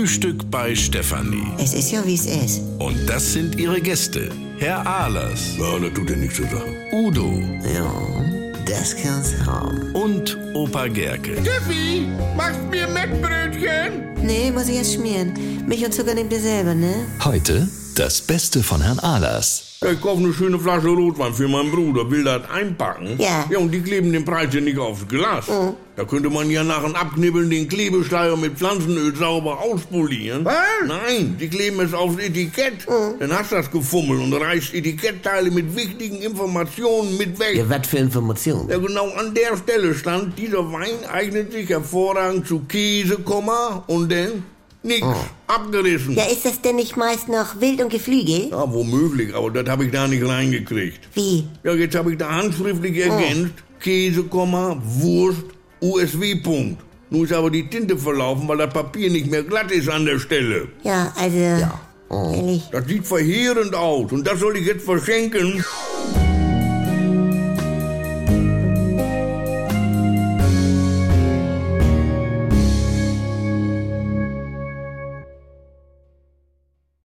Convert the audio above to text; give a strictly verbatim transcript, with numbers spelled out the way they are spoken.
Frühstück bei Stefanie. Es ist ja, wie es ist. Und das sind ihre Gäste. Herr Ahlers. Ja, das tut ja nichts zu sagen. Udo. Ja, das kann's haben. Und Opa Gerke. Steffi, machst mir Mettbrötchen? Nee, muss ich erst schmieren. Milch und Zucker nehmt ihr selber, ne? Heute das Beste von Herrn Ahlers. Ja, ich kaufe eine schöne Flasche Rotwein für meinen Bruder, will das einpacken. Ja. Ja, und die kleben den Preis ja nicht aufs Glas. Mhm. Da könnte man ja nach dem Abknibbeln den Klebestreifer mit Pflanzenöl sauber auspolieren. Was? Nein, die kleben es aufs Etikett. Mhm. Dann hast du das gefummelt und reißt Etikettteile mit wichtigen Informationen mit weg. Ja, was für Informationen? Ja, genau an der Stelle stand, dieser Wein eignet sich hervorragend zu Käse, Komma, und dann nix, Oh. abgerissen. Ja, ist das denn nicht meist noch wild und Geflügel? Ja, womöglich, aber das habe ich da nicht reingekriegt. Wie? Ja, jetzt habe ich da handschriftlich ergänzt, Käse, Komma, Wurst, U S W, Punkt. Nun ist aber die Tinte verlaufen, weil das Papier nicht mehr glatt ist an der Stelle. Ja, also... Ja. Ehrlich? Das sieht verheerend aus und das soll ich jetzt verschenken.